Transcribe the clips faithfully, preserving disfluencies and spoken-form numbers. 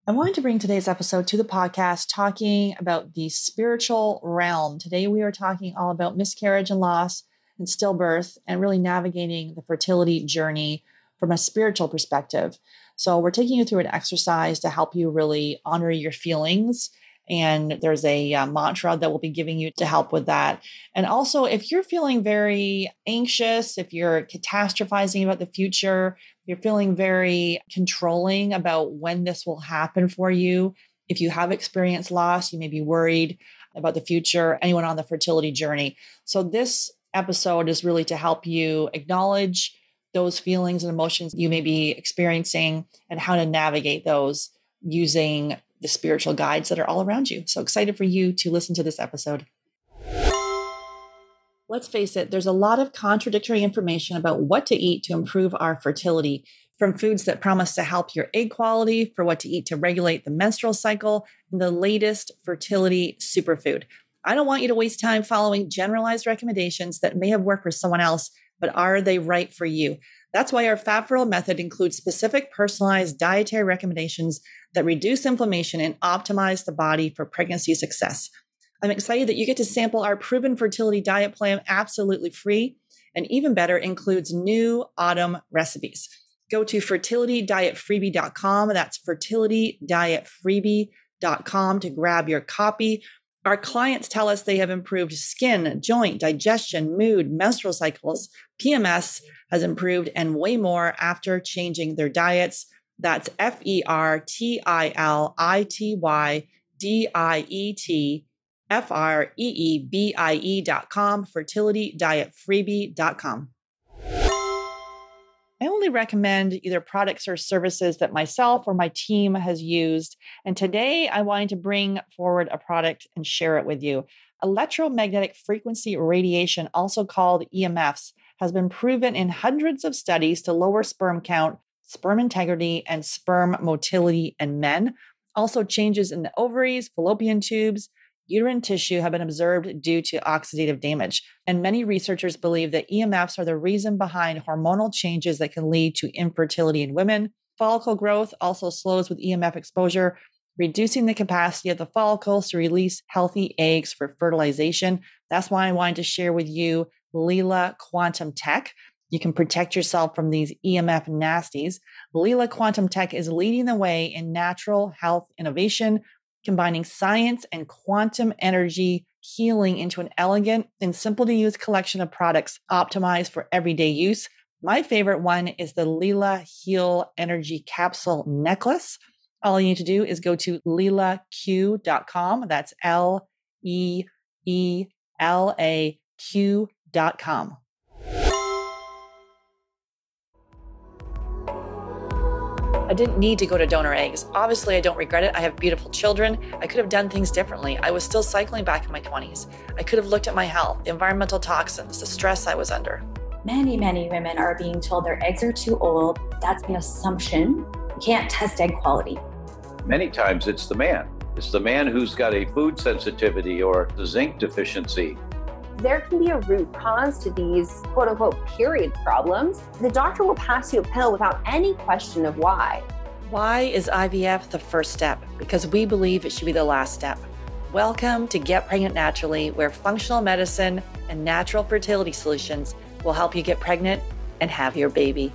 I wanted to bring today's episode to the podcast talking about the spiritual realm. Today, we are talking all about miscarriage and loss and stillbirth and really navigating the fertility journey from a spiritual perspective. So we're taking you through an exercise to help you really honor your feelings. And there's a uh, mantra that we'll be giving you to help with that. And also, if you're feeling very anxious, if you're catastrophizing about the future, you're feeling very controlling about when this will happen for you, if you have experienced loss, you may be worried about the future, anyone on the fertility journey. So this episode is really to help you acknowledge those feelings and emotions you may be experiencing and how to navigate those using the spiritual guides that are all around you. So excited for you to listen to this episode. Let's face it, there's a lot of contradictory information about what to eat to improve our fertility, from foods that promise to help your egg quality, for what to eat to regulate the menstrual cycle, and the latest fertility superfood. I don't want you to waste time following generalized recommendations that may have worked for someone else, but are they right for you? That's why our Fat Fertile method includes specific personalized dietary recommendations that reduce inflammation and optimize the body for pregnancy success. I'm excited that you get to sample our proven fertility diet plan absolutely free, and even better, includes new autumn recipes. Go to fertility diet freebie dot com. That's fertility diet freebie dot com to grab your copy. Our clients tell us they have improved skin, joint, digestion, mood, menstrual cycles, P M S has improved, and way more after changing their diets. That's F E R T I L I T Y D I E T F R E E B I E dot com, fertility diet freebie dot com. I only recommend either products or services that myself or my team has used. And today I wanted to bring forward a product and share it with you. Electromagnetic frequency radiation, also called E M Fs, has been proven in hundreds of studies to lower sperm count, sperm integrity, and sperm motility in men. Also, changes in the ovaries, fallopian tubes, uterine tissue have been observed due to oxidative damage. And many researchers believe that E M Fs are the reason behind hormonal changes that can lead to infertility in women. Follicle growth also slows with E M F exposure, reducing the capacity of the follicles to release healthy eggs for fertilization. That's why I wanted to share with you Lila Quantum Tech. You can protect yourself from these E M F nasties. Lila Quantum Tech is leading the way in natural health innovation, combining science and quantum energy healing into an elegant and simple to use collection of products optimized for everyday use. My favorite one is the Lila Heal Energy Capsule Necklace. All you need to do is go to lila q dot com. That's L E E L A Q dot com. I didn't need to go to donor eggs. Obviously, I don't regret it. I have beautiful children. I could have done things differently. I was still cycling back in my twenties. I could have looked at my health, the environmental toxins, the stress I was under. Many, many women are being told their eggs are too old. That's an assumption. You can't test egg quality. Many times it's the man. It's the man who's got a food sensitivity or the zinc deficiency. There can be a root cause to these quote unquote period problems. The doctor will pass you a pill without any question of why. Why is I V F the first step? Because we believe it should be the last step. Welcome to Get Pregnant Naturally, where functional medicine and natural fertility solutions will help you get pregnant and have your baby.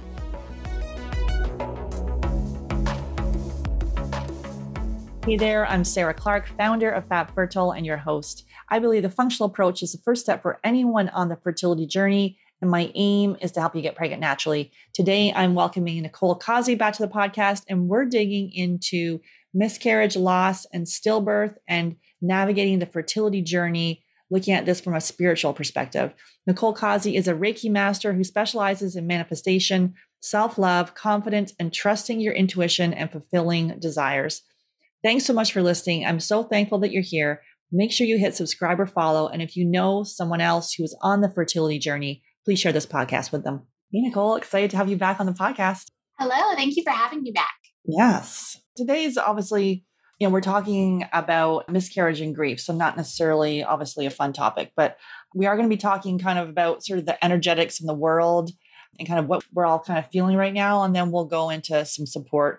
Hey there, I'm Sarah Clark, founder of Fat Fertile and your host. I believe the functional approach is the first step for anyone on the fertility journey, and my aim is to help you get pregnant naturally. Today, I'm welcoming Nicole Causey back to the podcast, and we're digging into miscarriage, loss, and stillbirth, and navigating the fertility journey, looking at this from a spiritual perspective. Nicole Causey is a Reiki master who specializes in manifestation, self-love, confidence, and trusting your intuition and fulfilling desires. Thanks so much for listening. I'm so thankful that you're here. Make sure you hit subscribe or follow. And if you know someone else who is on the fertility journey, please share this podcast with them. Hey, Nicole, excited to have you back on the podcast. Hello. Thank you for having me back. Yes. Today is obviously, you know, we're talking about miscarriage and grief. So not necessarily obviously a fun topic, but we are going to be talking kind of about sort of the energetics in the world and kind of what we're all kind of feeling right now. And then we'll go into some support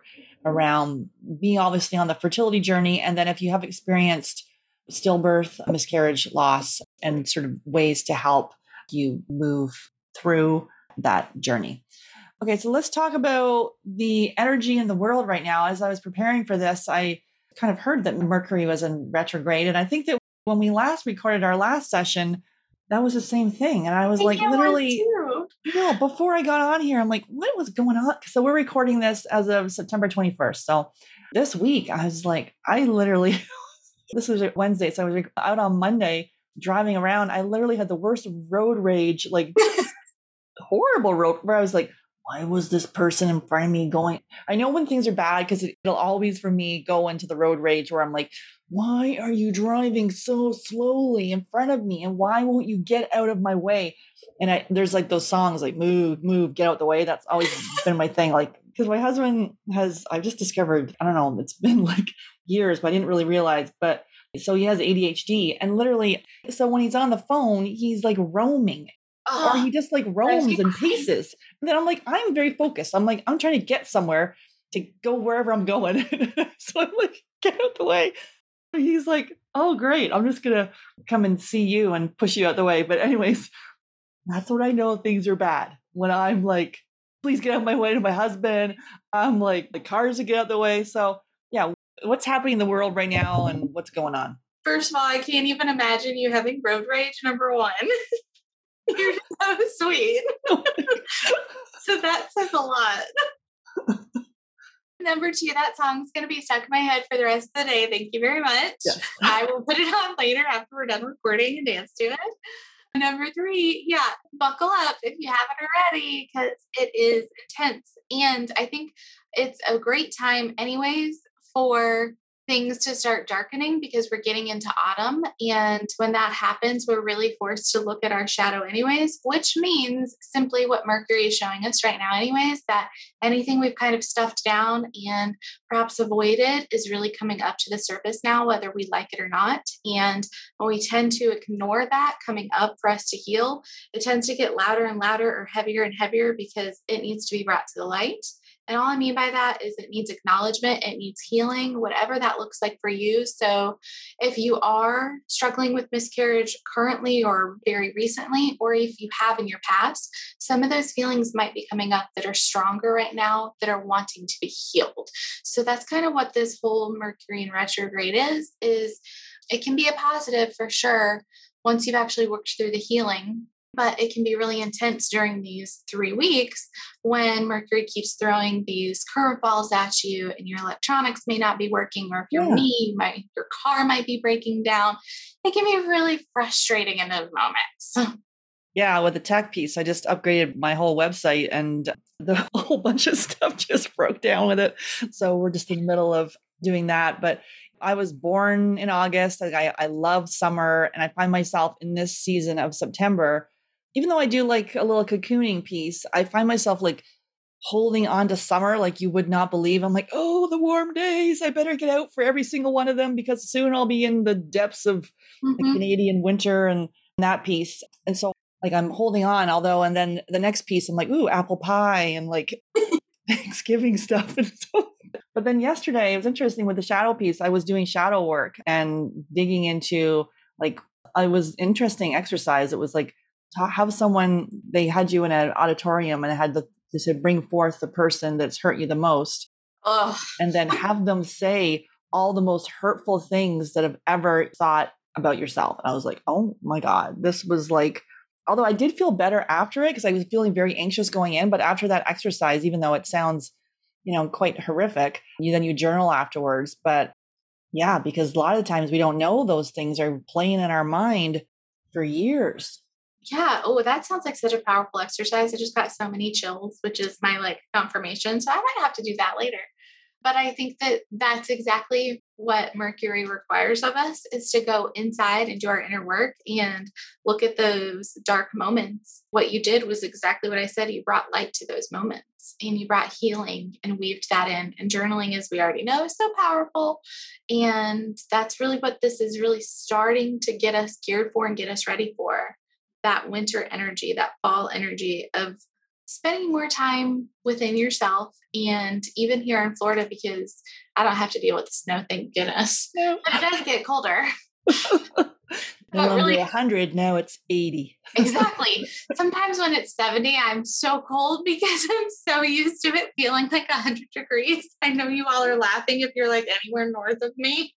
around being obviously on the fertility journey. And then if you have experienced stillbirth, miscarriage, loss, and sort of ways to help you move through that journey. Okay, so let's talk about the energy in the world right now. As I was preparing for this, I kind of heard that Mercury was in retrograde. And I think that when we last recorded our last session, that was the same thing. And I was like, literally, you know, before I got on here, I'm like, what was going on? So we're recording this as of September twenty-first. So this week, I was like, I literally, this was Wednesday. So I was out on Monday driving around. I literally had the worst road rage, like horrible road, where I was like, why was this person in front of me going? I know when things are bad, because it'll always, for me, go into the road rage where I'm like, why are you driving so slowly in front of me? And why won't you get out of my way? And I, there's like those songs like move, move, get out the way. That's always been my thing. Like, because my husband has, I've just discovered, I don't know, it's been like years, but I didn't really realize. But so he has A D H D, and literally, so when he's on the phone, he's like roaming. Oh, or he just like roams and paces. And then I'm like, I'm very focused. I'm like, I'm trying to get somewhere to go wherever I'm going. So I'm like, get out the way. He's like, oh, great. I'm just going to come and see you and push you out the way. But anyways, that's when I know things are bad. When I'm like, please get out of my way to my husband. I'm like, the cars to get out the way. So yeah, what's happening in the world right now and what's going on? First of all, I can't even imagine you having road rage, number one. You're so sweet. So that says a lot. Number two, that song's going to be stuck in my head for the rest of the day. Thank you very much. Yes. I will put it on later after we're done recording and dance to it. Number three, yeah, buckle up if you haven't already, because it is intense. And I think it's a great time anyways for things to start darkening, because we're getting into autumn. And when that happens, we're really forced to look at our shadow anyways, which means simply what Mercury is showing us right now anyways, that anything we've kind of stuffed down and perhaps avoided is really coming up to the surface now, whether we like it or not. And when we tend to ignore that coming up for us to heal, it tends to get louder and louder or heavier and heavier because it needs to be brought to the light. And all I mean by that is it needs acknowledgement, it needs healing, whatever that looks like for you. So if you are struggling with miscarriage currently or very recently, or if you have in your past, some of those feelings might be coming up that are stronger right now, that are wanting to be healed. So that's kind of what this whole Mercury in retrograde is, is it can be a positive for sure once you've actually worked through the healing. But it can be really intense during these three weeks when Mercury keeps throwing these curveballs at you and your electronics may not be working, or if your yeah. knee, might, your car might be breaking down. It can be really frustrating in those moments. Yeah, with the tech piece, I just upgraded my whole website and the whole bunch of stuff just broke down with it. So we're just in the middle of doing that. But I was born in August. Like I, I love summer, and I find myself in this season of September. Even though I do like a little cocooning piece, I find myself like holding on to summer like you would not believe. I'm like, oh, the warm days. I better get out for every single one of them, because soon I'll be in the depths of mm-hmm. the Canadian winter and that piece. And so like I'm holding on, although, and then the next piece, I'm like, ooh, apple pie and like Thanksgiving stuff. And so, but then yesterday, it was interesting with the shadow piece. I was doing shadow work and digging into like, I was interesting exercise. It was like, have someone, they had you in an auditorium and had the, they said, bring forth the person that's hurt you the most. Ugh. And then have them say all the most hurtful things that have ever thought about yourself. And I was like, oh my God, this was like, although I did feel better after it because I was feeling very anxious going in. But after that exercise, even though it sounds, you know, quite horrific, you then you journal afterwards. But yeah, because a lot of times we don't know those things are playing in our mind for years. Yeah. Oh, that sounds like such a powerful exercise. I just got so many chills, which is my like confirmation. So I might have to do that later. But I think that that's exactly what Mercury requires of us, is to go inside and do our inner work and look at those dark moments. What you did was exactly what I said. You brought light to those moments and you brought healing and weaved that in. And journaling, as we already know, is so powerful. And that's really what this is really starting to get us geared for and get us ready for. That winter energy, that fall energy of spending more time within yourself. And even here in Florida, because I don't have to deal with the snow, thank goodness. No. But it does get colder. No longer really, one hundred, now it's eighty. Exactly. Sometimes when it's seventy, I'm so cold because I'm so used to it feeling like one hundred degrees. I know you all are laughing if you're like anywhere north of me,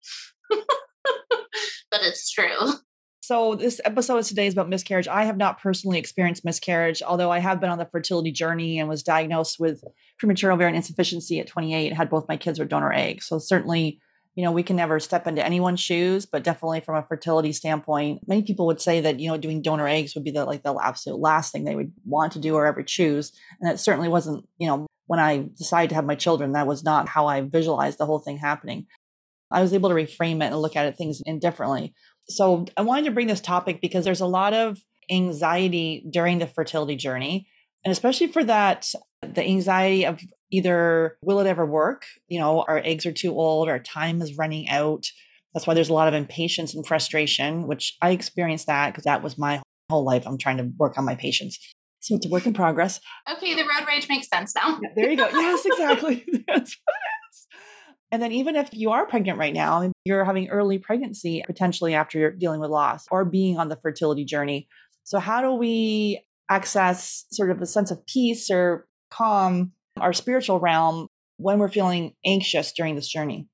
but it's true. So this episode today is about miscarriage. I have not personally experienced miscarriage, although I have been on the fertility journey and was diagnosed with premature ovarian insufficiency at twenty-eight, had both my kids with donor eggs. So certainly, you know, we can never step into anyone's shoes, but definitely from a fertility standpoint, many people would say that, you know, doing donor eggs would be the like the absolute last thing they would want to do or ever choose. And that certainly wasn't, you know, when I decided to have my children, that was not how I visualized the whole thing happening. I was able to reframe it and look at it things indifferently. So I wanted to bring this topic because there's a lot of anxiety during the fertility journey. And especially for that, the anxiety of either will it ever work? You know, our eggs are too old, our time is running out. That's why there's a lot of impatience and frustration, which I experienced that because that was my whole life. I'm trying to work on my patience. So it's a work in progress. Okay, the road rage makes sense now. Yeah, there you go. Yes, exactly. That's And then even if you are pregnant right now, and you're having early pregnancy, potentially after you're dealing with loss or being on the fertility journey. So how do we access sort of a sense of peace or calm, our spiritual realm, when we're feeling anxious during this journey?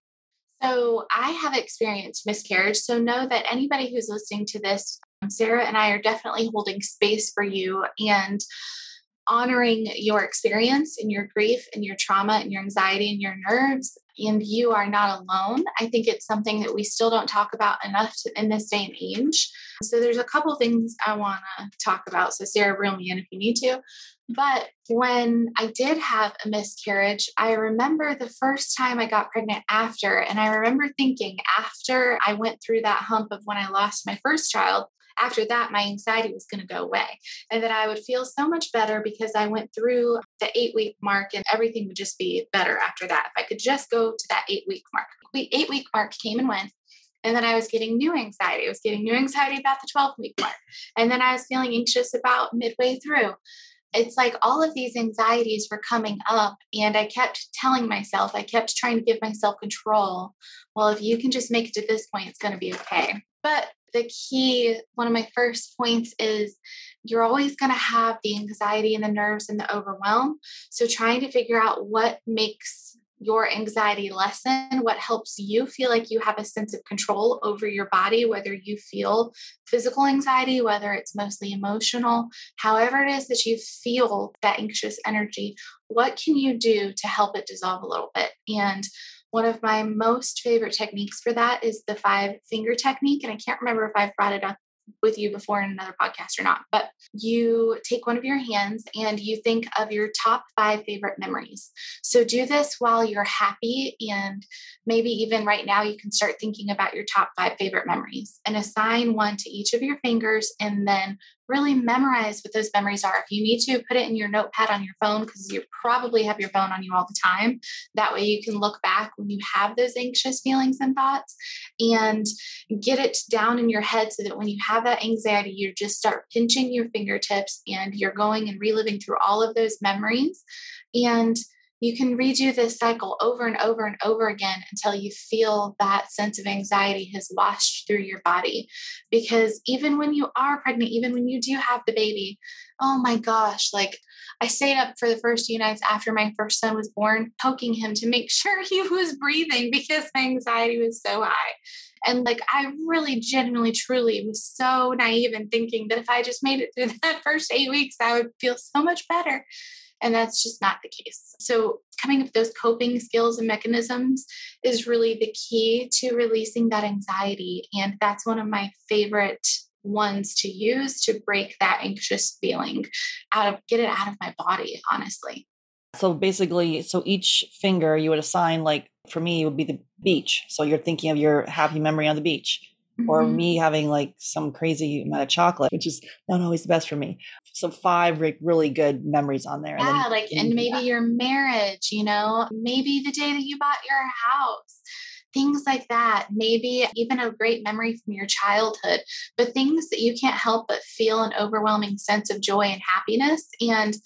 So I have experienced miscarriage. So know that anybody who's listening to this, Sarah and I are definitely holding space for you and honoring your experience and your grief and your trauma and your anxiety and your nerves. And you are not alone. I think it's something that we still don't talk about enough to, in this day and age. So there's a couple things I want to talk about. So Sarah, reel me in if you need to. But when I did have a miscarriage, I remember the first time I got pregnant after, and I remember thinking after I went through that hump of when I lost my first child, after that, my anxiety was going to go away and that I would feel so much better because I went through the eight week mark and everything would just be better after that. If I could just go to that eight week mark. The eight week mark came and went. And then I was getting new anxiety. I was getting new anxiety about the twelve week mark. And then I was feeling anxious about midway through. It's like all of these anxieties were coming up and I kept telling myself, I kept trying to give myself control. Well, if you can just make it to this point, it's going to be okay. But the key, one of my first points is you're always going to have the anxiety and the nerves and the overwhelm. So trying to figure out what makes your anxiety lessen, what helps you feel like you have a sense of control over your body, whether you feel physical anxiety, whether it's mostly emotional, however it is that you feel that anxious energy, what can you do to help it dissolve a little bit? And one of my most favorite techniques for that is the five finger technique. And I can't remember if I've brought it up with you before in another podcast or not, but you take one of your hands and you think of your top five favorite memories. So do this while you're happy. And maybe even right now, you can start thinking about your top five favorite memories and assign one to each of your fingers and then really memorize what those memories are. If you need to, put it in your notepad on your phone because you probably have your phone on you all the time. That way you can look back when you have those anxious feelings and thoughts and get it down in your head so that when you have that anxiety, you just start pinching your fingertips and you're going and reliving through all of those memories. And you can redo this cycle over and over and over again until you feel that sense of anxiety has washed through your body. Because even when you are pregnant, even when you do have the baby, oh my gosh, like I stayed up for the first few nights after my first son was born, poking him to make sure he was breathing because my anxiety was so high. And like, I really genuinely, truly was so naive in thinking that if I just made it through that first eight weeks, I would feel so much better. And that's just not the case. So coming up with those coping skills and mechanisms is really the key to releasing that anxiety. And that's one of my favorite ones to use to break that anxious feeling out of, get it out of my body, honestly. So basically, so each finger you would assign, like for me, it would be the beach. So you're thinking of your happy memory on the beach. Mm-hmm. Or me having like some crazy amount of chocolate, which is not always the best for me. So five like really good memories on there. Yeah, and then, like, and maybe yeah. your marriage, you know, maybe the day that you bought your house, things like that. Maybe even a great memory from your childhood, but things that you can't help but feel an overwhelming sense of joy and happiness. And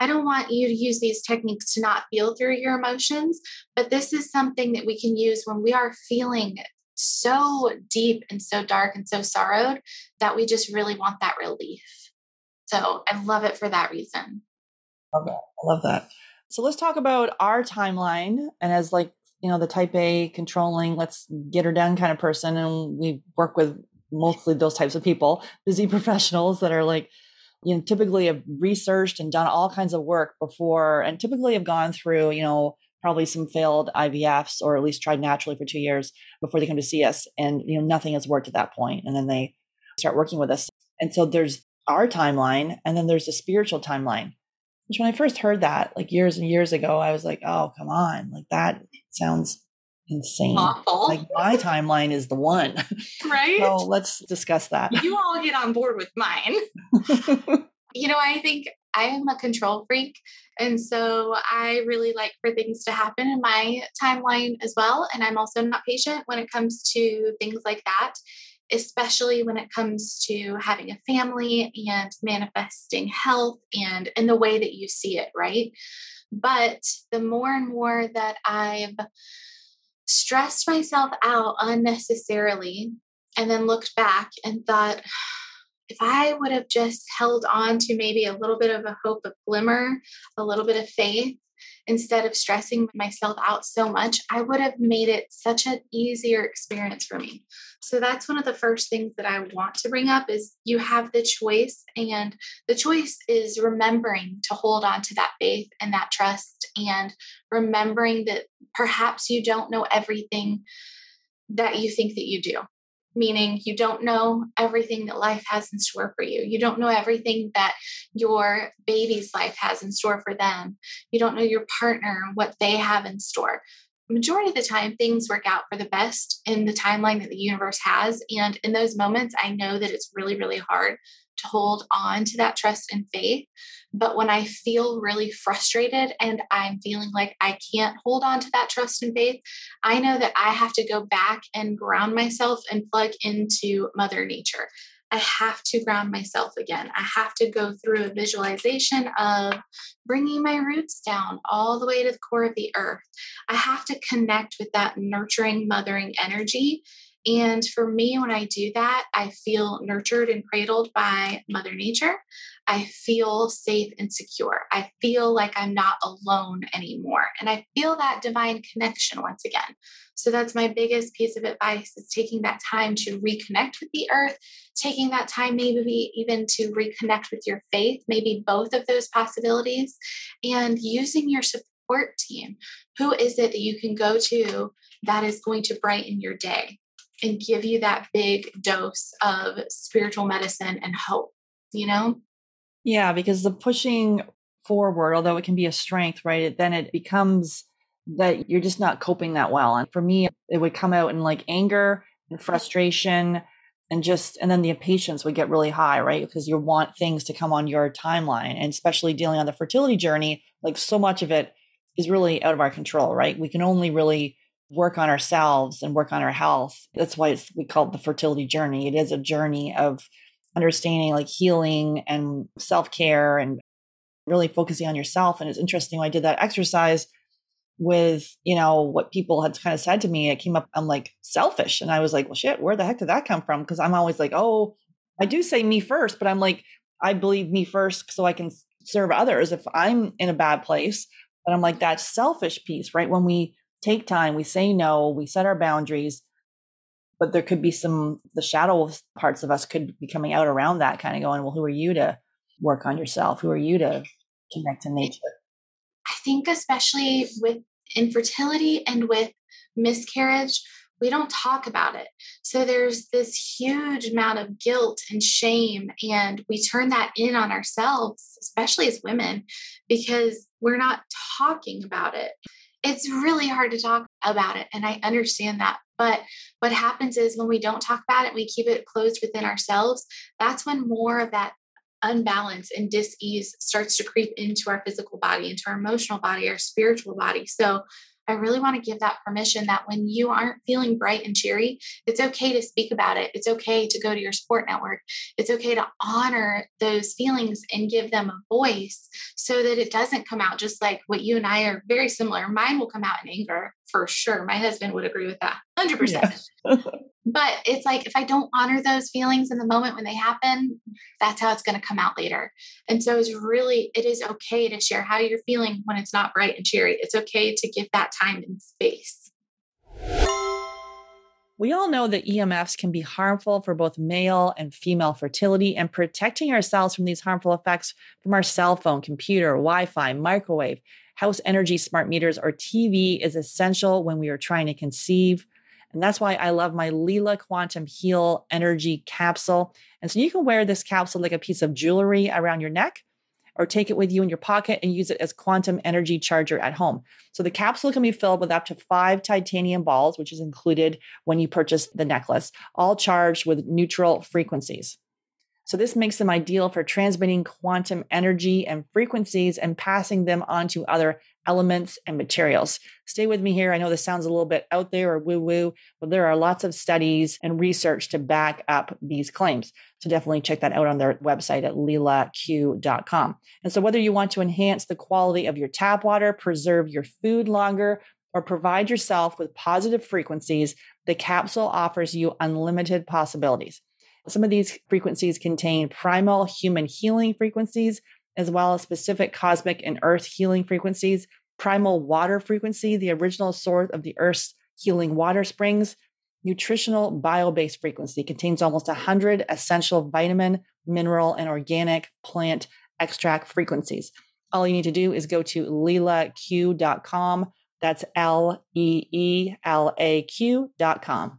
I don't want you to use these techniques to not feel through your emotions, but this is something that we can use when we are feeling so deep and so dark and so sorrowed that we just really want that relief. So I love it for that reason. Love that. I love that. So let's talk about our timeline. And as like, you know, the type A controlling, let's get her done kind of person. And we work with mostly those types of people, busy professionals that are like, you know, typically have researched and done all kinds of work before, and typically have gone through, you know, probably some failed I V Fs, or at least tried naturally for two years before they come to see us. And, you know, nothing has worked at that point. And then they start working with us. And so there's our timeline, and then there's the spiritual timeline, which when I first heard that like years and years ago, I was like, oh, come on. Like that sounds insane. Awful. Like my timeline is the one. Right? So let's discuss that. You all get on board with mine. You know, I think I am a control freak. And so I really like for things to happen in my timeline as well. And I'm also not patient when it comes to things like that, especially when it comes to having a family and manifesting health and in the way that you see it, right? But the more and more that I've stressed myself out unnecessarily and then looked back and thought, if I would have just held on to maybe a little bit of a hope, a glimmer, a little bit of faith, instead of stressing myself out so much, I would have made it such an easier experience for me. So that's one of the first things that I want to bring up is you have the choice, and the choice is remembering to hold on to that faith and that trust, and remembering that perhaps you don't know everything that you think that you do. Meaning you don't know everything that life has in store for you. You don't know everything that your baby's life has in store for them. You don't know your partner, what they have in store. Majority of the time, things work out for the best in the timeline that the universe has. And in those moments, I know that it's really, really hard to hold on to that trust and faith. But when I feel really frustrated and I'm feeling like I can't hold on to that trust and faith, I know that I have to go back and ground myself and plug into Mother Nature. I have to ground myself again. I have to go through a visualization of bringing my roots down all the way to the core of the earth. I have to connect with that nurturing, mothering energy. And for me, when I do that, I feel nurtured and cradled by Mother Nature. I feel safe and secure. I feel like I'm not alone anymore. And I feel that divine connection once again. So that's my biggest piece of advice, is taking that time to reconnect with the earth, taking that time maybe even to reconnect with your faith, maybe both of those possibilities, and using your support team. Who is it that you can go to that is going to brighten your day and give you that big dose of spiritual medicine and hope, you know? Yeah, because the pushing forward, although it can be a strength, right? Then it becomes that you're just not coping that well. And for me, it would come out in like anger and frustration, and just, and then the impatience would get really high, right? Because you want things to come on your timeline, and especially dealing on the fertility journey, like so much of it is really out of our control, right? We can only really work on ourselves and work on our health. That's why it's, we call it the fertility journey. It is a journey of understanding like healing and self-care and really focusing on yourself. And it's interesting when I did that exercise with, you know, what people had kind of said to me, it came up, I'm like selfish. And I was like, well, shit, where the heck did that come from? Because I'm always like, oh, I do say me first, but I'm like, I believe me first so I can serve others if I'm in a bad place. But I'm like, that selfish piece, right? When we take time, we say no, we set our boundaries, but there could be some, the shadow parts of us could be coming out around that, kind of going, well, who are you to work on yourself? Who are you to connect to nature? I think especially with infertility and with miscarriage, we don't talk about it. So there's this huge amount of guilt and shame, and we turn that in on ourselves, especially as women, because we're not talking about it. It's really hard to talk about it, and I understand that. But what happens is when we don't talk about it, we keep it closed within ourselves. That's when more of that unbalance and dis-ease starts to creep into our physical body, into our emotional body, our spiritual body. So I really want to give that permission that when you aren't feeling bright and cheery, it's okay to speak about it. It's okay to go to your support network. It's okay to honor those feelings and give them a voice so that it doesn't come out just like what you and I are very similar. Mine will come out in anger for sure. My husband would agree with that one hundred percent. Yeah. But it's like, if I don't honor those feelings in the moment when they happen, that's how it's going to come out later. And so it's really, it is okay to share how you're feeling when it's not bright and cheery. It's okay to give that time and space. We all know that E M Fs can be harmful for both male and female fertility, and protecting ourselves from these harmful effects from our cell phone, computer, Wi-Fi, microwave, house energy, smart meters, or T V is essential when we are trying to conceive. And that's why I love my Leela Quantum Heal Energy Capsule. And so you can wear this capsule like a piece of jewelry around your neck, or take it with you in your pocket and use it as quantum energy charger at home. So the capsule can be filled with up to five titanium balls, which is included when you purchase the necklace, all charged with neutral frequencies. So this makes them ideal for transmitting quantum energy and frequencies and passing them on to other elements and materials. Stay with me here. I know this sounds a little bit out there or woo-woo, but there are lots of studies and research to back up these claims. So definitely check that out on their website at leela q dot com. And so whether you want to enhance the quality of your tap water, preserve your food longer, or provide yourself with positive frequencies, the capsule offers you unlimited possibilities. Some of these frequencies contain primal human healing frequencies, as well as specific cosmic and earth healing frequencies, primal water frequency, the original source of the earth's healing water springs, nutritional bio-based frequency, contains almost one hundred essential vitamin, mineral, and organic plant extract frequencies. All you need to do is go to leela q dot com. That's L E E L A Q dot com.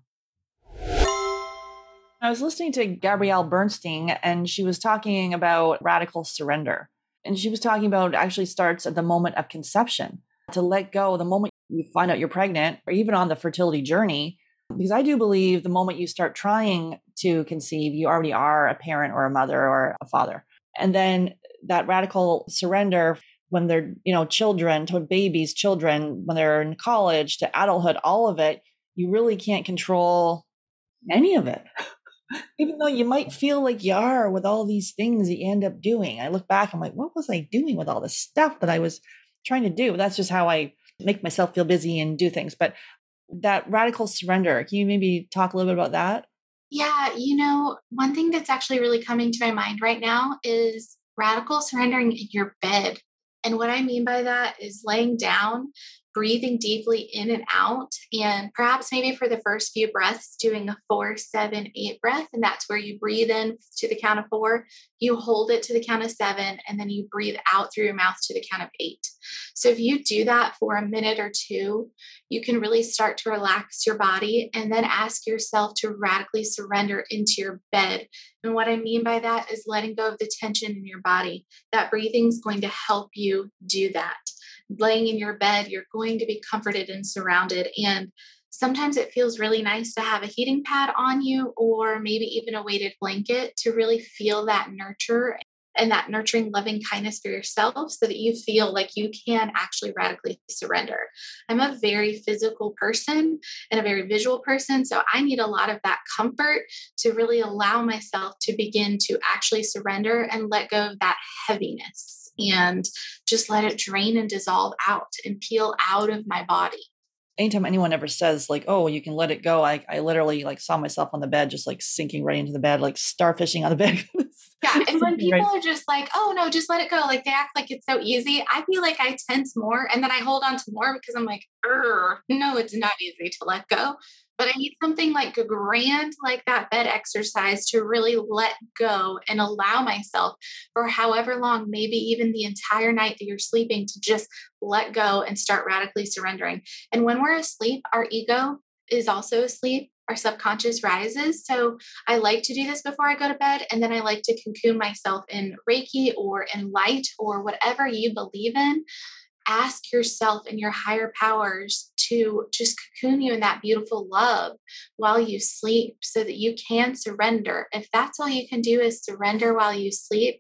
I was listening to Gabrielle Bernstein, and she was talking about radical surrender. And she was talking about actually starts at the moment of conception, to let go the moment you find out you're pregnant, or even on the fertility journey. Because I do believe the moment you start trying to conceive, you already are a parent or a mother or a father. And then that radical surrender when they're, you know, children, to babies, children, when they're in college, to adulthood, all of it, you really can't control any of it. Even though you might feel like you are with all these things that you end up doing. I look back, I'm like, what was I doing with all this stuff that I was trying to do? That's just how I make myself feel busy and do things. But that radical surrender, can you maybe talk a little bit about that? Yeah, you know, one thing that's actually really coming to my mind right now is radical surrendering in your bed. And what I mean by that is laying down, breathing deeply in and out, and perhaps maybe for the first few breaths, doing a four, seven, eight breath. And that's where you breathe in to the count of four, you hold it to the count of seven, and then you breathe out through your mouth to the count of eight. So if you do that for a minute or two, you can really start to relax your body and then ask yourself to radically surrender into your bed. And what I mean by that is letting go of the tension in your body. That breathing is going to help you do that. Laying in your bed, you're going to be comforted and surrounded. And sometimes it feels really nice to have a heating pad on you, or maybe even a weighted blanket, to really feel that nurture and that nurturing, loving kindness for yourself, so that you feel like you can actually radically surrender. I'm a very physical person and a very visual person, so I need a lot of that comfort to really allow myself to begin to actually surrender and let go of that heaviness and just let it drain and dissolve out and peel out of my body. Anytime anyone ever says like, oh, you can let it go, I, I literally like saw myself on the bed, just like sinking right into the bed, like starfishing on the bed. Yeah. And when people right. are just like, oh no, just let it go, like they act like it's so easy, I feel like I tense more, and then I hold on to more because I'm like, no, it's not easy to let go. But I need something like a grand, like that bed exercise, to really let go and allow myself for however long, maybe even the entire night that you're sleeping, to just let go and start radically surrendering. And when we're asleep, our ego is also asleep. Our subconscious rises. So I like to do this before I go to bed. And then I like to cocoon myself in Reiki or in light or whatever you believe in. Ask yourself and your higher powers to just cocoon you in that beautiful love while you sleep, so that you can surrender. If that's all you can do is surrender while you sleep,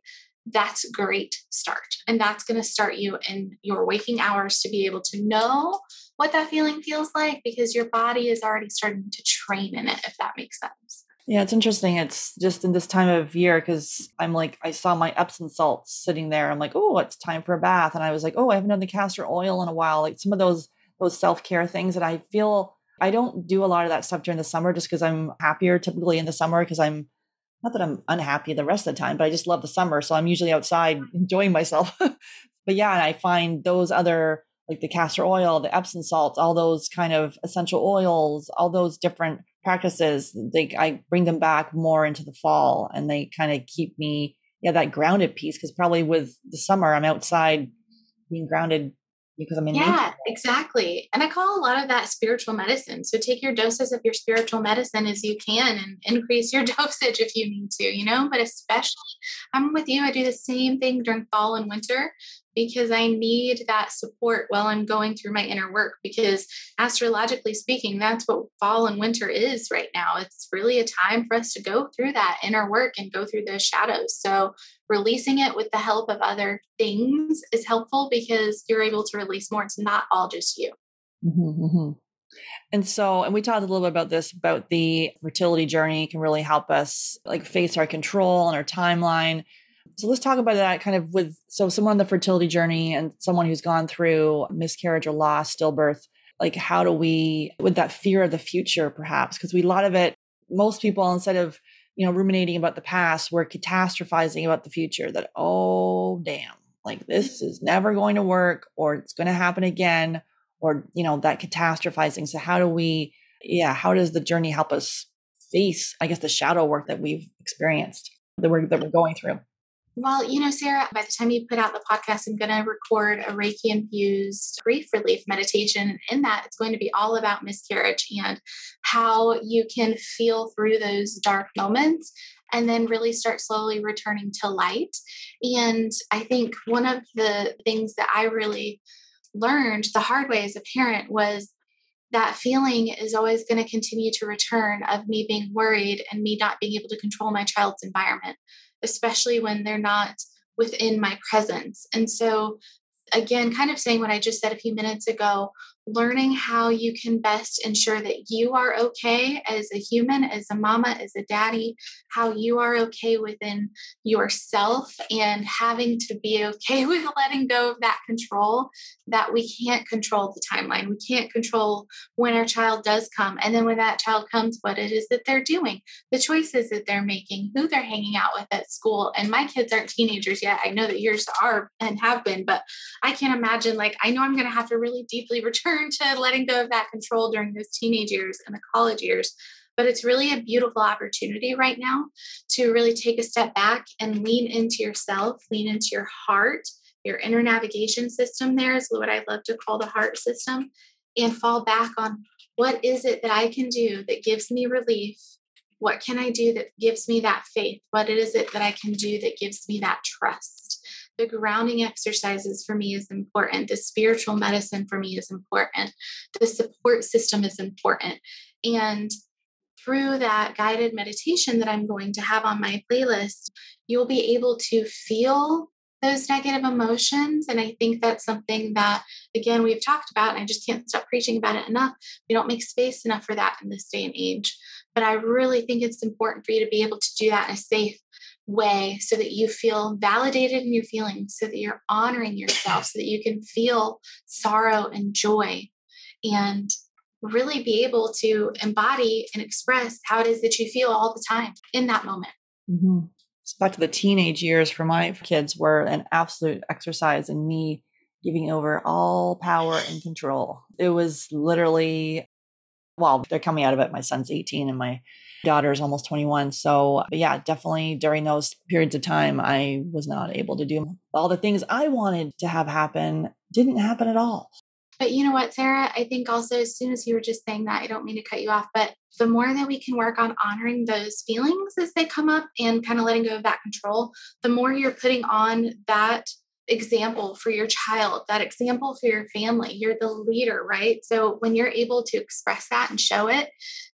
that's a great start. And that's going to start you in your waking hours to be able to know what that feeling feels like, because your body is already starting to train in it, if that makes sense. Yeah, it's interesting. It's just in this time of year, because I'm like, I saw my Epsom salts sitting there. I'm like, oh, it's time for a bath. And I was like, oh, I haven't done the castor oil in a while. Like some of those, those self-care things that I feel, I don't do a lot of that stuff during the summer just because I'm happier typically in the summer, because I'm not that I'm unhappy the rest of the time, but I just love the summer. So I'm usually outside enjoying myself. But yeah, and I find those other, like the castor oil, the Epsom salts, all those kind of essential oils, all those different practices, they, I bring them back more into the fall, and they kind of keep me, yeah, that grounded piece. Cause probably with the summer, I'm outside being grounded because I'm in Yeah, nature. exactly. And I call a lot of that spiritual medicine. So take your doses of your spiritual medicine as you can and increase your dosage if you need to, you know, but especially I'm with you. I do the same thing during fall and winter because I need that support while I'm going through my inner work, because astrologically speaking, that's what fall and winter is right now. It's really a time for us to go through that inner work and go through those shadows. So releasing it with the help of other things is helpful because you're able to release more. It's not all just you. Mm-hmm, mm-hmm. And so, and we talked a little bit about this, about the fertility journey can really help us like face our control and our timeline. So let's talk about that kind of with, so someone on the fertility journey and someone who's gone through miscarriage or loss, stillbirth, like how do we, with that fear of the future, perhaps, because we, a lot of it, most people, instead of, you know, ruminating about the past, we're catastrophizing about the future that, oh, damn, like this is never going to work, or it's going to happen again, or, you know, that catastrophizing. So how do we, yeah, how does the journey help us face, I guess, the shadow work that we've experienced, that we're, that we're going through? Well, you know, Sarah, by the time you put out the podcast, I'm going to record a Reiki infused grief relief meditation. In that, it's going to be all about miscarriage and how you can feel through those dark moments and then really start slowly returning to light. And I think one of the things that I really learned the hard way as a parent was that feeling is always going to continue to return of me being worried and me not being able to control my child's environment, especially when they're not within my presence. And so, again, kind of saying what I just said a few minutes ago, learning how you can best ensure that you are okay as a human, as a mama, as a daddy, how you are okay within yourself, and having to be okay with letting go of that control, that we can't control the timeline. We can't control when our child does come. And then when that child comes, what it is that they're doing, the choices that they're making, who they're hanging out with at school. And my kids aren't teenagers yet. I know that yours are and have been, but I can't imagine, like, I know I'm going to have to really deeply return to letting go of that control during those teenage years and the college years. But it's really a beautiful opportunity right now to really take a step back and lean into yourself, lean into your heart, your inner navigation system. There is what I love to call the heart system, and fall back on what is it that I can do that gives me relief? What can I do that gives me that faith? What is it that I can do that gives me that trust? The grounding exercises for me is important. The spiritual medicine for me is important. The support system is important. And through that guided meditation that I'm going to have on my playlist, you'll be able to feel those negative emotions. And I think that's something that, again, we've talked about, and I just can't stop preaching about it enough. We don't make space enough for that in this day and age. But I really think it's important for you to be able to do that in a safe way so that you feel validated in your feelings, so that you're honoring yourself, so that you can feel sorrow and joy and really be able to embody and express how it is that you feel all the time in that moment. Mm-hmm. So back to the teenage years for my kids were an absolute exercise in me giving over all power and control. It was literally, well, they're coming out of it. My son's eighteen and my daughter's almost twenty-one. So yeah, definitely during those periods of time, I was not able to do all the things I wanted to have happen. Didn't happen at all. But you know what, Sarah, I think also, as soon as you were just saying that, I don't mean to cut you off, but the more that we can work on honoring those feelings as they come up and kind of letting go of that control, the more you're putting on that example for your child, that example for your family. You're the leader, right? So when you're able to express that and show it,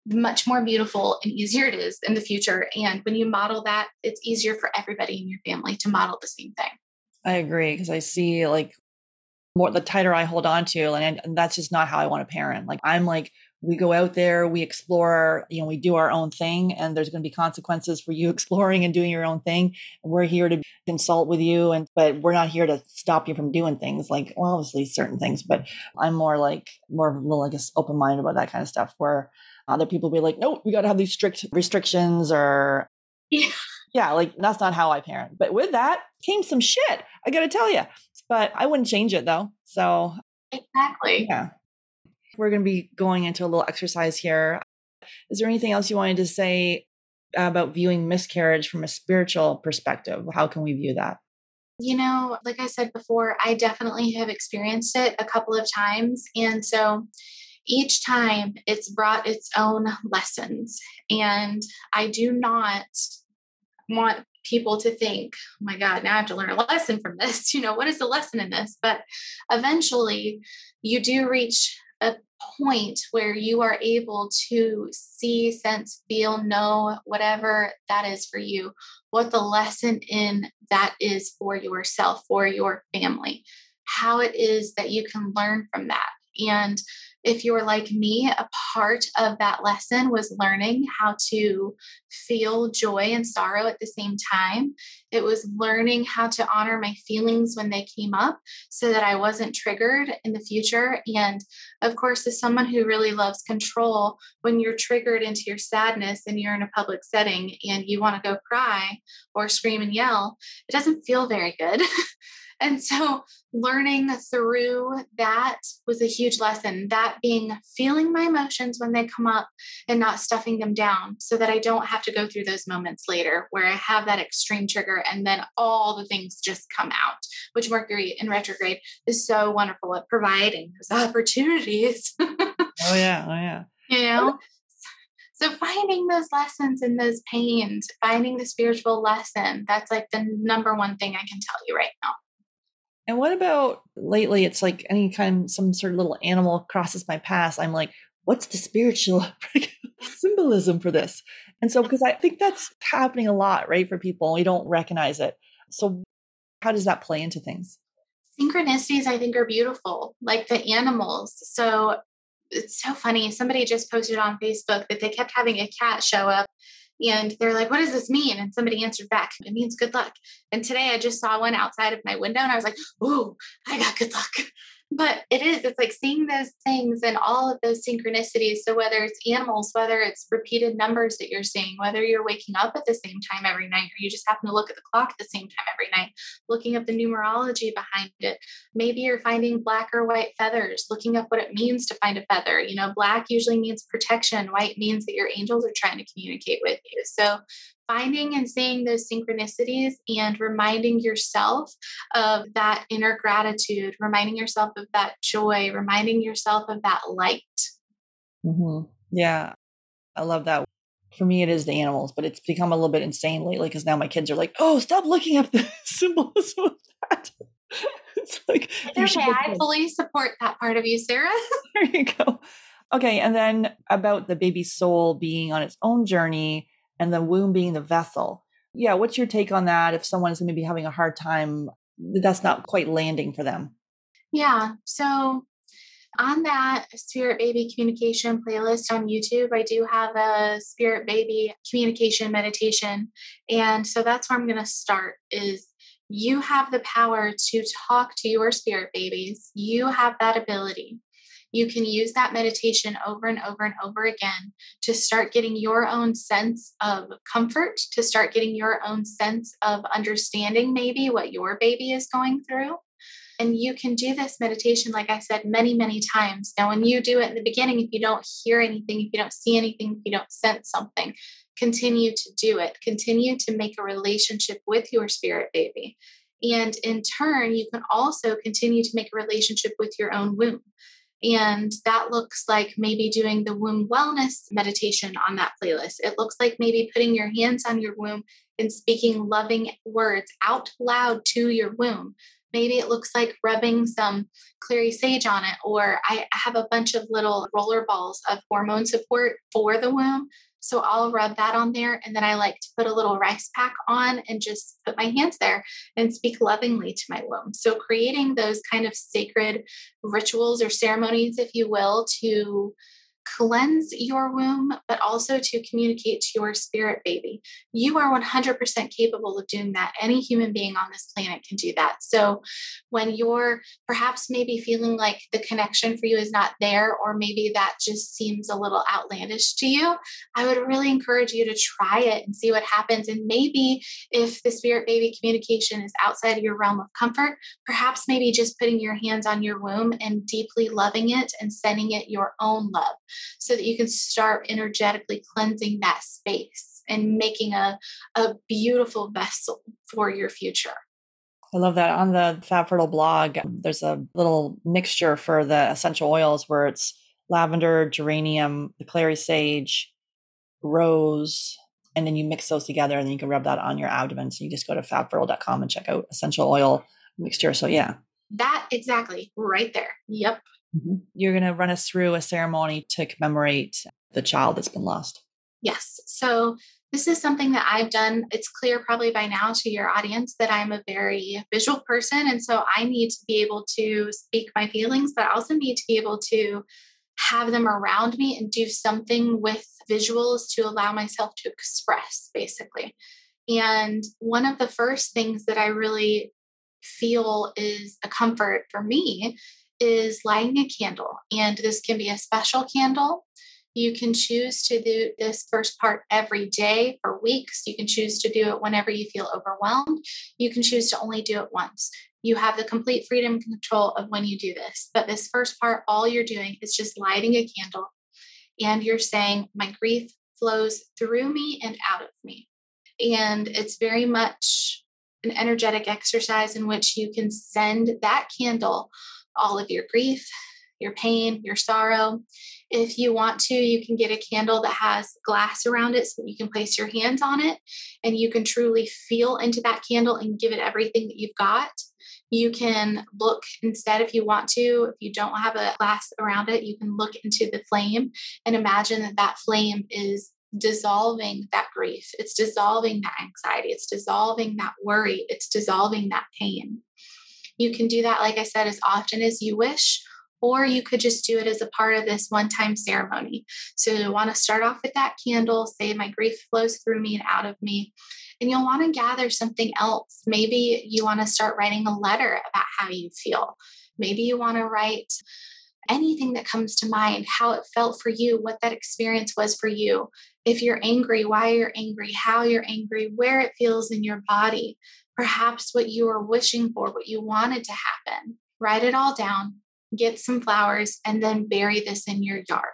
much more beautiful and easier it is in the future. And when you model that, it's easier for everybody in your family to model the same thing. I agree, because I see like more the tighter I hold on to, and, and that's just not how I want to parent. Like I'm like, we go out there, we explore, you know, we do our own thing, and there's going to be consequences for you exploring and doing your own thing. And we're here to consult with you, and but we're not here to stop you from doing things. Like, well, obviously certain things, but I'm more like more of a little, I guess, open minded about that kind of stuff. Where other people be like, no, we got to have these strict restrictions, or Yeah. yeah, like that's not how I parent. But with that came some shit, I got to tell you. But I wouldn't change it though. So Exactly. yeah. We're going to be going into a little exercise here. Is there anything else you wanted to say about viewing miscarriage from a spiritual perspective? How can we view that? You know, like I said before, I definitely have experienced it a couple of times. And so each time it's brought its own lessons. And I do not want people to think, oh my God, now I have to learn a lesson from this. You know, what is the lesson in this? But eventually you do reach a point where you are able to see, sense, feel, know, whatever that is for you, what the lesson in that is for yourself, for your family, how it is that you can learn from that. And if you're like me, a part of that lesson was learning how to feel joy and sorrow at the same time. It was learning how to honor my feelings when they came up so that I wasn't triggered in the future. And of course, as someone who really loves control, when you're triggered into your sadness and you're in a public setting and you want to go cry or scream and yell, it doesn't feel very good. And so learning through that was a huge lesson, that being feeling my emotions when they come up and not stuffing them down so that I don't have to go through those moments later where I have that extreme trigger and then all the things just come out, which Mercury in retrograde is so wonderful at providing those opportunities. Oh, yeah. Oh, yeah. You know? So finding those lessons in those pains, finding the spiritual lesson, that's like the number one thing I can tell you right now. And what about lately? It's like any kind, some sort of little animal crosses my path. I'm like, what's the spiritual symbolism for this? And so, because I think that's happening a lot, right? For people, we don't recognize it. So how does that play into things? Synchronicities, I think, are beautiful, like the animals. So it's so funny. Somebody just posted on Facebook that they kept having a cat show up. And they're like, what does this mean? And somebody answered back, it means good luck. And today I just saw one outside of my window and I was like, ooh, I got good luck. But it is, it's like seeing those things and all of those synchronicities. So whether it's animals, whether it's repeated numbers that you're seeing, whether you're waking up at the same time every night, or you just happen to look at the clock at the same time every night, looking up the numerology behind it. Maybe you're finding black or white feathers, looking up what it means to find a feather. You know, black usually means protection. White means that your angels are trying to communicate with you. So finding and seeing those synchronicities and reminding yourself of that inner gratitude, reminding yourself of that joy, reminding yourself of that light. Mm-hmm. Yeah, I love that. For me, it is the animals, but it's become a little bit insane lately because now my kids are like, oh, stop looking up the symbolism of that. It's like, okay, I fully support that part of you, Sarah. There you go. Okay, and then about the baby's soul being on its own journey and the womb being the vessel. Yeah, what's your take on that? If someone is maybe having a hard time, that's not quite landing for them. Yeah. So on that Spirit Baby Communication playlist on YouTube, I do have a Spirit Baby Communication meditation. And so that's where I'm going to start is you have the power to talk to your spirit babies. You have that ability. You can use that meditation over and over and over again to start getting your own sense of comfort, to start getting your own sense of understanding maybe what your baby is going through. And you can do this meditation, like I said, many, many times. Now, when you do it in the beginning, if you don't hear anything, if you don't see anything, if you don't sense something, continue to do it. Continue to make a relationship with your spirit baby. And in turn, you can also continue to make a relationship with your own womb. And that looks like maybe doing the womb wellness meditation on that playlist. It looks like maybe putting your hands on your womb and speaking loving words out loud to your womb. Maybe it looks like rubbing some clary sage on it, or I have a bunch of little roller balls of hormone support for the womb. So I'll rub that on there. And then I like to put a little rice pack on and just put my hands there and speak lovingly to my womb. So creating those kind of sacred rituals or ceremonies, if you will, to cleanse your womb, but also to communicate to your spirit baby. You are one hundred percent capable of doing that. Any human being on this planet can do that. So when you're perhaps maybe feeling like the connection for you is not there, or maybe that just seems a little outlandish to you, I would really encourage you to try it and see what happens. And maybe if the spirit baby communication is outside of your realm of comfort, perhaps maybe just putting your hands on your womb and deeply loving it and sending it your own love, so that you can start energetically cleansing that space and making a, a beautiful vessel for your future. I love that. On the Fab Fertile blog, there's a little mixture for the essential oils where it's lavender, geranium, the clary sage, rose, and then you mix those together and then you can rub that on your abdomen. So you just go to fab fertile dot com and check out essential oil mixture. So yeah. That exactly right there. Yep. Mm-hmm. You're going to run us through a ceremony to commemorate the child that's been lost. Yes. So this is something that I've done. It's clear probably by now to your audience that I'm a very visual person. And so I need to be able to speak my feelings, but I also need to be able to have them around me and do something with visuals to allow myself to express, basically. And one of the first things that I really feel is a comfort for me is lighting a candle. And this can be a special candle. You can choose to do this first part every day for weeks. You can choose to do it whenever you feel overwhelmed. You can choose to only do it once. You have the complete freedom and control of when you do this. But this first part, all you're doing is just lighting a candle. And you're saying, my grief flows through me and out of me. And it's very much an energetic exercise in which you can send that candle all of your grief, your pain, your sorrow. If you want to, you can get a candle that has glass around it so that you can place your hands on it and you can truly feel into that candle and give it everything that you've got. You can look instead, if you want to, if you don't have a glass around it, you can look into the flame and imagine that that flame is dissolving that grief. It's dissolving that anxiety. It's dissolving that worry. It's dissolving that pain. You can do that, like I said, as often as you wish, or you could just do it as a part of this one-time ceremony. So you want to start off with that candle, say, my grief flows through me and out of me. And you'll want to gather something else. Maybe you want to start writing a letter about how you feel. Maybe you want to write anything that comes to mind, how it felt for you, what that experience was for you. If you're angry, why you're angry, how you're angry, where it feels in your body, perhaps what you were wishing for, what you wanted to happen. Write it all down, get some flowers, and then bury this in your yard.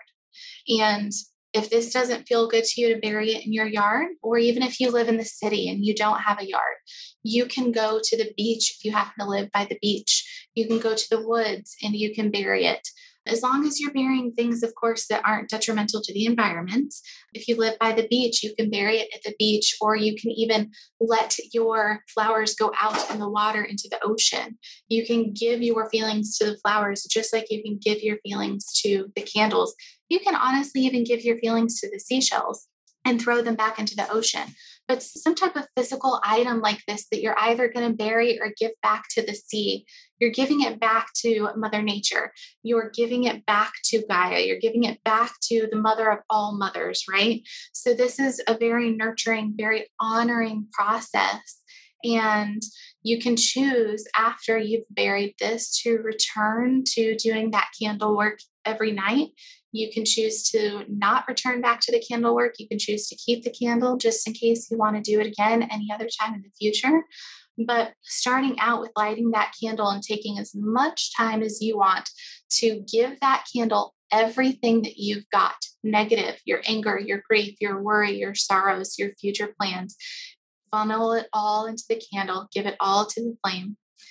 And if this doesn't feel good to you to bury it in your yard, or even if you live in the city and you don't have a yard, you can go to the beach if you happen to live by the beach. You can go to the woods and you can bury it. As long as you're burying things, of course, that aren't detrimental to the environment. If you live by the beach, you can bury it at the beach, or you can even let your flowers go out in the water into the ocean. You can give your feelings to the flowers, just like you can give your feelings to the candles. You can honestly even give your feelings to the seashells and throw them back into the ocean. But some type of physical item like this that you're either going to bury or give back to the sea, you're giving it back to Mother Nature. You're giving it back to Gaia. You're giving it back to the mother of all mothers, right? So this is a very nurturing, very honoring process. And you can choose after you've buried this to return to doing that candle work every night. You can choose to not return back to the candle work. You can choose to keep the candle just in case you want to do it again any other time in the future. But starting out with lighting that candle and taking as much time as you want to give that candle everything that you've got, negative, your anger, your grief, your worry, your sorrows, your future plans, funnel it all into the candle, give it all to the flame.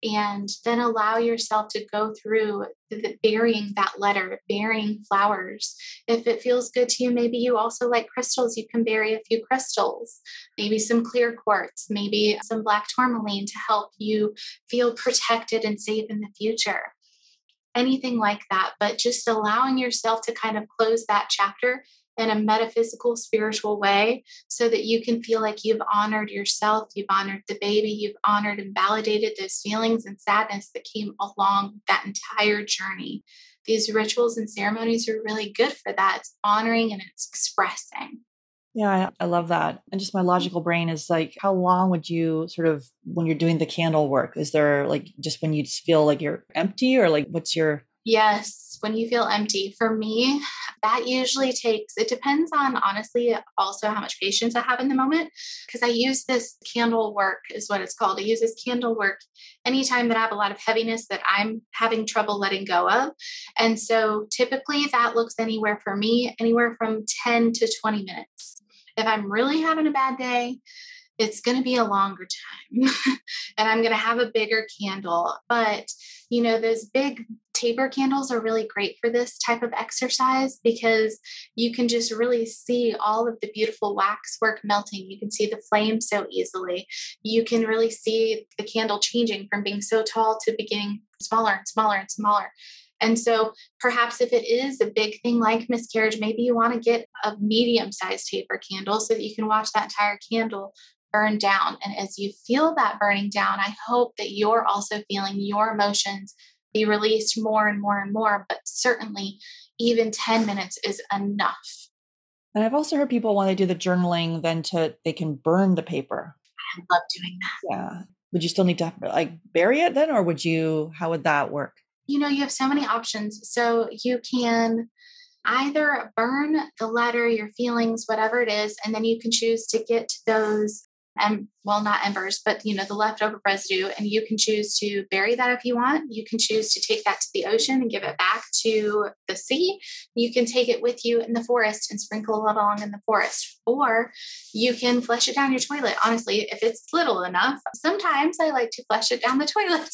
and then allow yourself to go through the, burying that letter, burying flowers. If it feels good to you, maybe you also like crystals, you can bury a few crystals, maybe some clear quartz, maybe some black tourmaline to help you feel protected and safe in the future. Anything like that, but just allowing yourself to kind of close that chapter in a metaphysical, spiritual way so that you can feel like you've honored yourself, you've honored the baby, you've honored and validated those feelings and sadness that came along that entire journey. These rituals and ceremonies are really good for that. It's honoring and it's expressing. Yeah, I, I love that. And just my logical brain is like, how long would you sort of, when you're doing the candle work, is there like just when you feel like you're empty or like what's your... Yes, when you feel empty. For me, that usually takes, it depends on honestly also how much patience I have in the moment, because I use this candle work is what it's called. I use this candle work anytime that I have a lot of heaviness that I'm having trouble letting go of. And so typically that looks anywhere for me, anywhere from ten to twenty minutes. If I'm really having a bad day, it's going to be a longer time and I'm going to have a bigger candle. But, you know, those big taper candles are really great for this type of exercise because you can just really see all of the beautiful waxwork melting. You can see the flame so easily. You can really see the candle changing from being so tall to beginning smaller and smaller and smaller. And so perhaps if it is a big thing like miscarriage, maybe you want to get a medium-sized taper candle so that you can watch that entire candle burn down. And as you feel that burning down, I hope that you're also feeling your emotions be released more and more and more, but certainly even ten minutes is enough. And I've also heard people when they do the journaling, then to, they can burn the paper. I love doing that. Yeah. Would you still need to like bury it then, or would you, how would that work? You know, you have so many options. So you can either burn the letter, your feelings, whatever it is, and then you can choose to get those and well, not embers, but you know, the leftover residue, and you can choose to bury that if you want. You can choose to take that to the ocean and give it back to the sea. You can take it with you in the forest and sprinkle it along in the forest, or you can flush it down your toilet. Honestly, if it's little enough, sometimes I like to flush it down the toilet.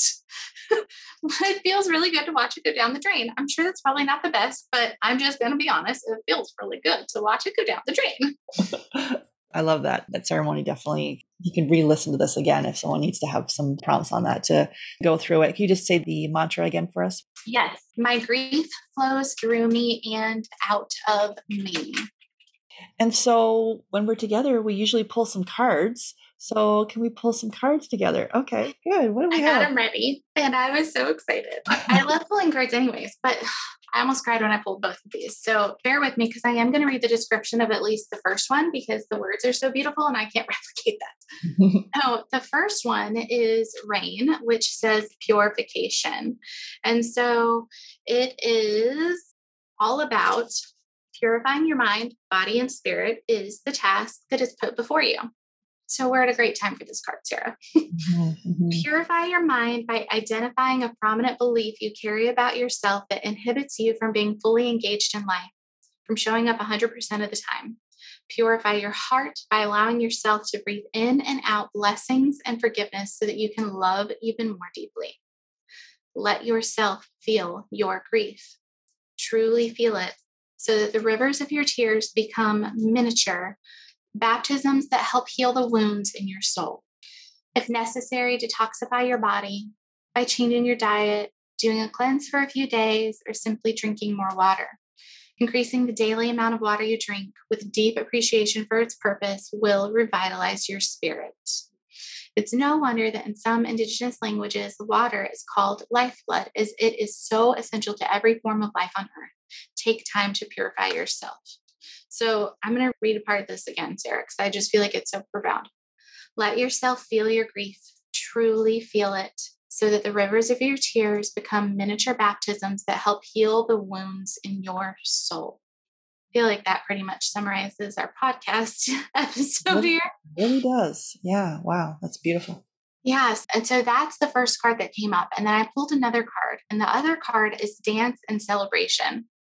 It feels really good to watch it go down the drain. I'm sure that's probably not the best, but I'm just going to be honest. It feels really good to watch it go down the drain. I love that. That ceremony definitely, you can re-listen to this again if someone needs to have some prompts on that to go through it. Can you just say the mantra again for us? Yes. My grief flows through me and out of me. And so when we're together, we usually pull some cards. So can we pull some cards together? Okay, good. What do we I have? got them ready and I was so excited. I love pulling cards anyways, but I almost cried when I pulled both of these. So bear with me because I am going to read the description of at least the first one because the words are so beautiful and I can't replicate that. So the first one is rain, which says purification. And so it is all about purifying your mind, body, and spirit is the task that is put before you. So we're at a great time for this card, Sarah. Mm-hmm. Purify your mind by identifying a prominent belief you carry about yourself that inhibits you from being fully engaged in life, from showing up one hundred percent of the time. Purify your heart by allowing yourself to breathe in and out blessings and forgiveness so that you can love even more deeply. Let yourself feel your grief. Truly feel it so that the rivers of your tears become miniature baptisms that help heal the wounds in your soul. If necessary, detoxify your body by changing your diet, doing a cleanse for a few days, or simply drinking more water. Increasing the daily amount of water you drink with deep appreciation for its purpose will revitalize your spirit. It's no wonder that in some indigenous languages, water is called lifeblood, as it is so essential to every form of life on earth. Take time to purify yourself. So I'm going to read a part of this again, Sarah, because I just feel like it's so profound. Let yourself feel your grief, truly feel it, so that the rivers of your tears become miniature baptisms that help heal the wounds in your soul. I feel like that pretty much summarizes our podcast episode here. It really does. Yeah. Wow. That's beautiful. Yes. And so that's the first card that came up. And then I pulled another card, and the other card is dance and celebration.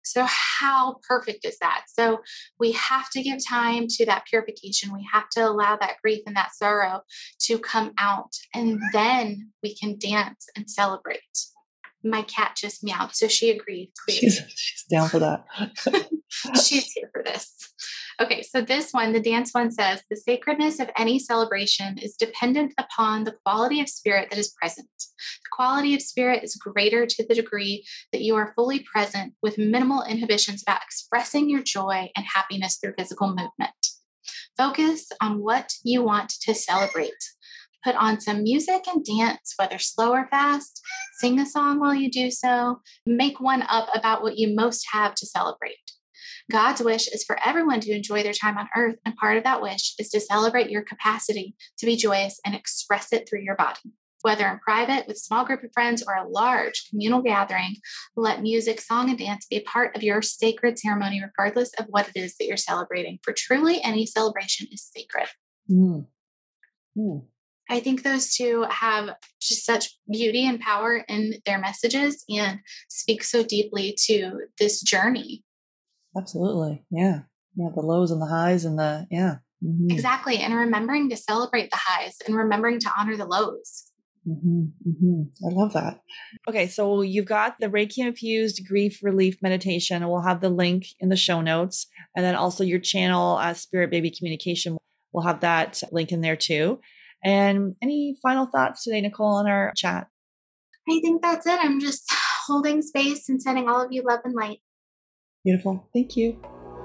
So how perfect is that? So we have to give time to that purification. We have to allow that grief and that sorrow to come out, and then we can dance and celebrate. My cat just meowed, so she agreed. She's, she's down for that. She's here for this. Okay, so this one, the dance one says, the sacredness of any celebration is dependent upon the quality of spirit that is present. The quality of spirit is greater to the degree that you are fully present with minimal inhibitions about expressing your joy and happiness through physical movement. Focus on what you want to celebrate. Put on some music and dance, whether slow or fast. Sing a song while you do so. Make one up about what you most have to celebrate. God's wish is for everyone to enjoy their time on earth, and part of that wish is to celebrate your capacity to be joyous and express it through your body. Whether in private, with a small group of friends, or a large communal gathering, let music, song, and dance be a part of your sacred ceremony, regardless of what it is that you're celebrating. For truly, any celebration is sacred. Mm. Mm. I think those two have just such beauty and power in their messages and speak so deeply to this journey. Absolutely. Yeah. Yeah. The lows and the highs and the, yeah. Mm-hmm. Exactly. And remembering to celebrate the highs and remembering to honor the lows. Mm-hmm. Mm-hmm. I love that. Okay. So you've got the Reiki infused grief relief meditation. We'll have the link in the show notes. And then also your channel, uh, Spirit Baby Communication. We'll have that link in there too. And any final thoughts today, Nicole, on our chat? I think that's it. I'm just holding space and sending all of you love and light. Beautiful. Thank you.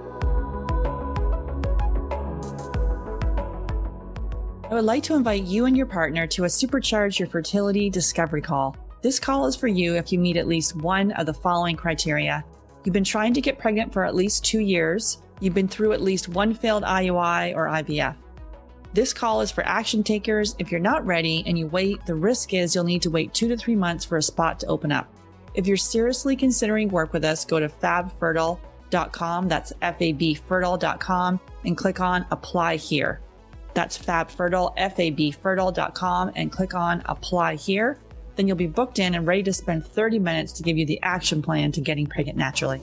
I would like to invite you and your partner to a Supercharge Your Fertility Discovery Call. This call is for you if you meet at least one of the following criteria. You've been trying to get pregnant for at least two years. You've been through at least one failed I U I or I V F. This call is for action takers. If you're not ready and you wait, the risk is you'll need to wait two to three months for a spot to open up. If you're seriously considering work with us, go to fab fertile dot com. That's F A B fertile dot com and click on Apply Here. That's FabFertile, F A B fertile dot com, and click on Apply Here. Then you'll be booked in and ready to spend thirty minutes to give you the action plan to getting pregnant naturally.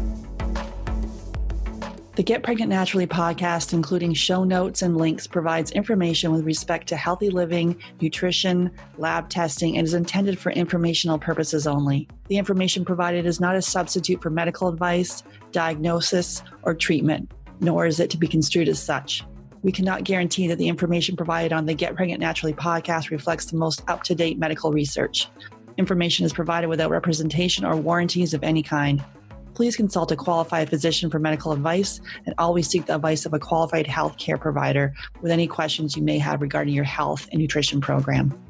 The Get Pregnant Naturally podcast, including show notes and links, provides information with respect to healthy living, nutrition, lab testing, and is intended for informational purposes only. The information provided is not a substitute for medical advice, diagnosis, or treatment, nor is it to be construed as such. We cannot guarantee that the information provided on the Get Pregnant Naturally podcast reflects the most up-to-date medical research. Information is provided without representation or warranties of any kind. Please consult a qualified physician for medical advice and always seek the advice of a qualified healthcare provider with any questions you may have regarding your health and nutrition program.